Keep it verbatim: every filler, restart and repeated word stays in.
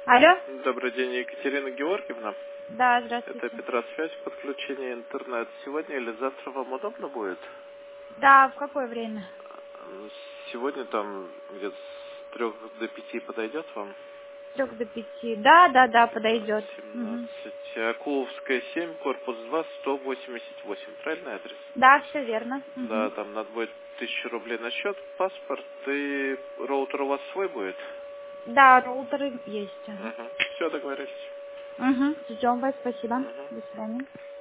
Алло? Добрый день, Екатерина Георгиевна. Да, Это здравствуйте. Петросвязь, подключение интернет. Сегодня или завтра вам удобно будет? Да, в какое время? Сегодня там где-то с трех до пяти подойдет вам? С трех до пяти. Да, да, да, подойдет. Мгм. семнадцать. Акуловская семь, корпус два, сто восемьдесят восемь. Правильный адрес? Да, все верно. Да, Мгм. там надо будет тысячу рублей на счет, паспорт и роутер у вас свой будет? Да, роутеры есть. Ага. Угу. Все, договорились. Угу. Ждем вас, спасибо. Угу. До свидания.